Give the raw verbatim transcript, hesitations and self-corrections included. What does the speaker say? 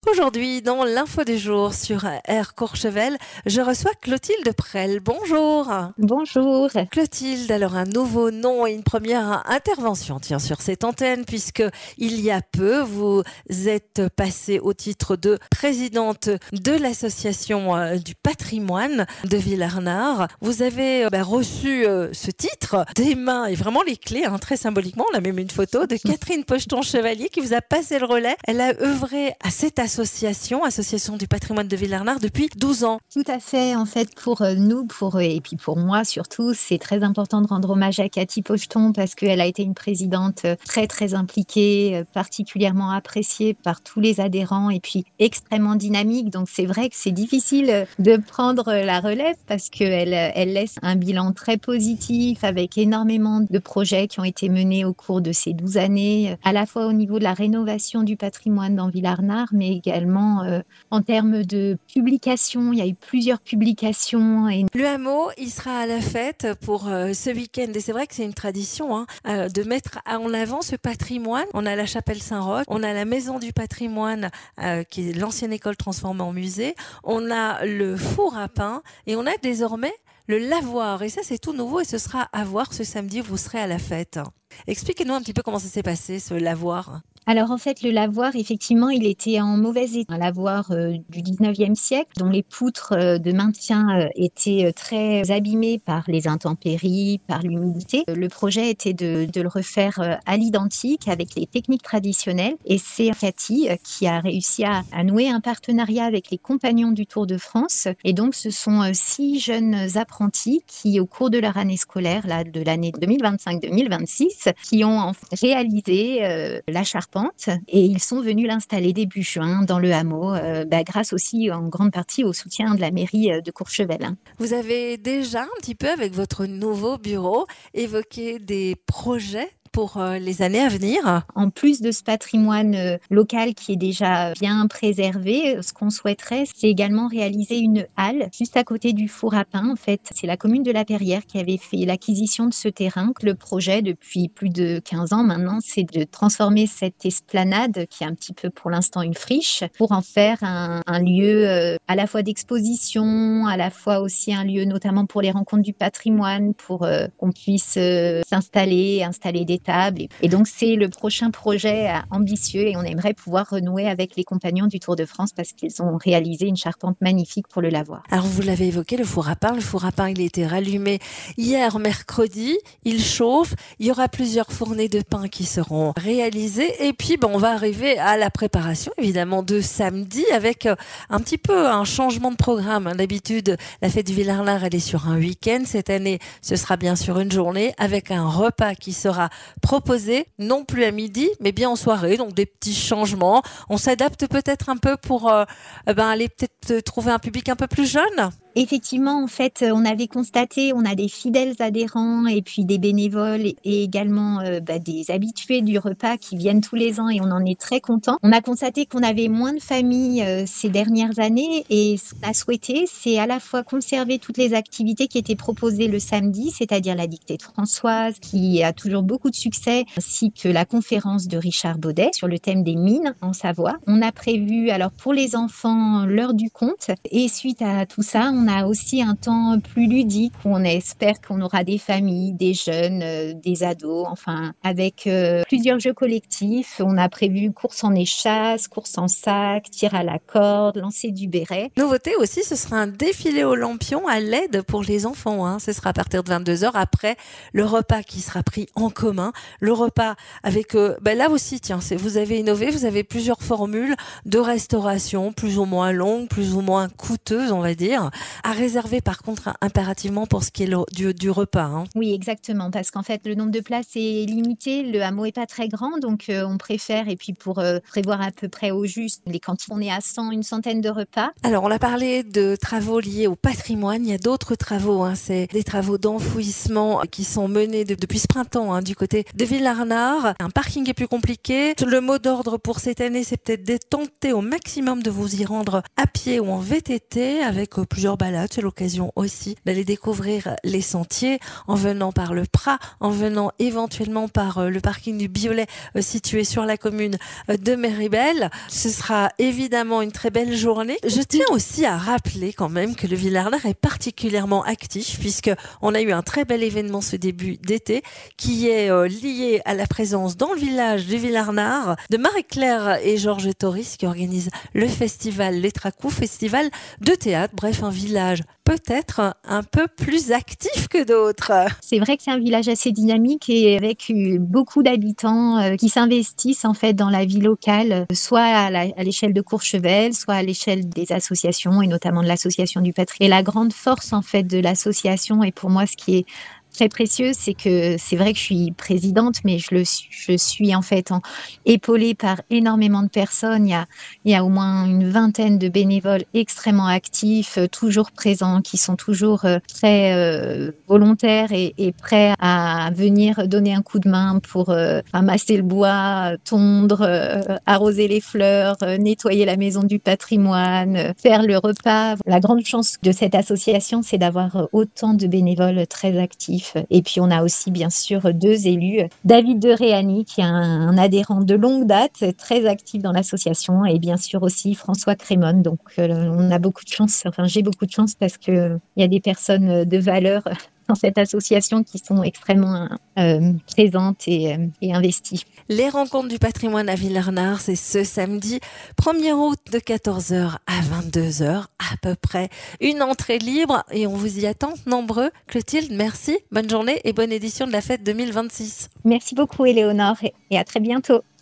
Aujourd'hui, dans l'info du jour sur Air Courchevel, je reçois Clotilde Prel. Bonjour. Bonjour. Clotilde, alors un nouveau nom et une première intervention tiens, sur cette antenne, puisque il y a peu, vous êtes passée au titre de présidente de l'association euh, du patrimoine de Villarnard. Vous avez euh, bah, reçu euh, ce titre des mains et vraiment les clés, hein, très symboliquement. On a même une photo de Catherine Pocheton-Chevalier qui vous a passé le relais. Elle a œuvré à cette association, association du patrimoine de Villarnard, depuis douze ans. Tout à fait. En fait, pour nous, pour et puis pour moi surtout, c'est très important de rendre hommage à Cathy Pocheton parce qu'elle a été une présidente très très impliquée, particulièrement appréciée par tous les adhérents et puis extrêmement dynamique. Donc c'est vrai que c'est difficile de prendre la relève parce qu'elle elle laisse un bilan très positif avec énormément de projets qui ont été menés au cours de ces douze années, à la fois au niveau de la rénovation du patrimoine dans Villarnard, mais également euh, en termes de publications. Il y a eu plusieurs publications. Et... Le hameau, il sera à la fête pour euh, ce week-end. Et c'est vrai que c'est une tradition hein, euh, de mettre en avant ce patrimoine. On a la chapelle Saint-Roch, on a la maison du patrimoine euh, qui est l'ancienne école transformée en musée. On a le four à pain et on a désormais le lavoir. Et ça, c'est tout nouveau et ce sera à voir ce samedi où vous serez à la fête. Expliquez-nous un petit peu comment ça s'est passé, ce lavoir. Alors en fait, le lavoir, effectivement, il était en mauvais état. Un lavoir euh, du dix-neuvième siècle, dont les poutres euh, de maintien euh, étaient euh, très abîmées par les intempéries, par l'humidité. Le projet était de, de le refaire euh, à l'identique avec les techniques traditionnelles. Et c'est Cathy euh, qui a réussi à, à nouer un partenariat avec les compagnons du Tour de France. Et donc, ce sont euh, six jeunes apprentis qui, au cours de leur année scolaire, là, de l'année deux mille vingt-cinq deux mille vingt-six, qui ont en fait réalisé euh, la charpente. Et ils sont venus l'installer début juin dans le hameau, euh, bah, grâce aussi en grande partie au soutien de la mairie de Courchevel. Vous avez déjà un petit peu, avec votre nouveau bureau, évoqué des projets pour euh, les années à venir? En plus de ce patrimoine euh, local qui est déjà bien préservé, ce qu'on souhaiterait, c'est également réaliser une halle juste à côté du four à pain. En fait, c'est la commune de La Perrière qui avait fait l'acquisition de ce terrain. Le projet, depuis plus de quinze ans maintenant, c'est de transformer cette esplanade, qui est un petit peu pour l'instant une friche, pour en faire un, un lieu euh, à la fois d'exposition, à la fois aussi un lieu notamment pour les rencontres du patrimoine, pour euh, qu'on puisse euh, s'installer, installer des tables. Et donc, c'est le prochain projet ambitieux et on aimerait pouvoir renouer avec les compagnons du Tour de France parce qu'ils ont réalisé une charpente magnifique pour le lavoir. Alors, vous l'avez évoqué, le four à pain. Le four à pain, il a été rallumé hier, mercredi. Il chauffe. Il y aura plusieurs fournées de pain qui seront réalisées. Et puis, bon, on va arriver à la préparation, évidemment, de samedi avec un petit peu un changement de programme. D'habitude, la fête du Villarnard, elle est sur un week-end. Cette année, ce sera bien sûr une journée avec un repas qui sera proposé, non plus à midi, mais bien en soirée, donc des petits changements. On s'adapte peut-être un peu pour euh, ben, aller peut-être trouver un public un peu plus jeune. Effectivement, en fait, on avait constaté, on a des fidèles adhérents et puis des bénévoles et également euh, bah, des habitués du repas qui viennent tous les ans et on en est très content. On a constaté qu'on avait moins de familles euh, ces dernières années et ce qu'on a souhaité, c'est à la fois conserver toutes les activités qui étaient proposées le samedi, c'est-à-dire la dictée de Françoise qui a toujours beaucoup de succès, ainsi que la conférence de Richard Baudet sur le thème des mines en Savoie. On a prévu alors pour les enfants l'heure du conte et suite à tout ça, on a aussi un temps plus ludique où on espère qu'on aura des familles, des jeunes, euh, des ados, enfin avec euh, plusieurs jeux collectifs. On a prévu course en échasse, course en sac, tir à la corde, lancer du béret. Nouveauté aussi, ce sera un défilé aux lampions à L E D pour les enfants. Hein. Ce sera à partir de vingt-deux heures après le repas qui sera pris en commun. Le repas avec, euh, ben là aussi, tiens, c'est, vous avez innové, vous avez plusieurs formules de restauration, plus ou moins longues, plus ou moins coûteuses, on va dire. À réserver par contre impérativement pour ce qui est le, du, du repas. Hein. Oui, exactement, parce qu'en fait le nombre de places est limité, le hameau est pas très grand, donc euh, on préfère, et puis pour euh, prévoir à peu près au juste, les cantines, on est à cent, une centaine de repas. Alors on a parlé de travaux liés au patrimoine, il y a d'autres travaux, hein. C'est des travaux d'enfouissement qui sont menés de, depuis ce printemps hein, du côté de Villarnard. Un parking est plus compliqué, le mot d'ordre pour cette année c'est peut-être de tenter au maximum de vous y rendre à pied ou en V T T avec euh, plusieurs balade, c'est l'occasion aussi d'aller découvrir les sentiers en venant par le Prat, en venant éventuellement par le parking du Biolay situé sur la commune de Méribel. Ce sera évidemment une très belle journée. Je tiens aussi à rappeler quand même que le Villarnard est particulièrement actif puisque on a eu un très bel événement ce début d'été qui est lié à la présence dans le village du Villarnard de Marie-Claire et Georges Toris qui organisent le festival Les Tracous, festival de théâtre. Bref, un village peut-être un peu plus actif que d'autres. C'est vrai que c'est un village assez dynamique et avec beaucoup d'habitants qui s'investissent en fait dans la vie locale, soit à, la, à l'échelle de Courchevel, soit à l'échelle des associations et notamment de l'association du patrimoine. Et la grande force en fait de l'association et pour moi ce qui est très précieux, c'est que c'est vrai que je suis présidente, mais je le suis, je suis en fait en, épaulée par énormément de personnes. Il y a, il y a au moins une vingtaine de bénévoles extrêmement actifs, toujours présents, qui sont toujours très euh, volontaires et, et prêts à venir donner un coup de main pour euh, ramasser le bois, tondre, euh, arroser les fleurs, euh, nettoyer la maison du patrimoine, euh, faire le repas. La grande chance de cette association, c'est d'avoir autant de bénévoles très actifs. Et puis, on a aussi, bien sûr, deux élus. David de Réani, qui est un, un adhérent de longue date, très actif dans l'association. Et bien sûr aussi François Crémone. Donc, euh, on a beaucoup de chance. Enfin, j'ai beaucoup de chance parce qu'il y a des personnes de valeur dans cette association qui sont extrêmement euh, présentes et, euh, et investies. Les rencontres du patrimoine à Villarnard, c'est ce samedi premier août de quatorze heures à vingt-deux heures à peu près. Une entrée libre et on vous y attend nombreux. Clotilde, merci, bonne journée et bonne édition de la fête deux mille vingt-six. Merci beaucoup Éléonore et à très bientôt.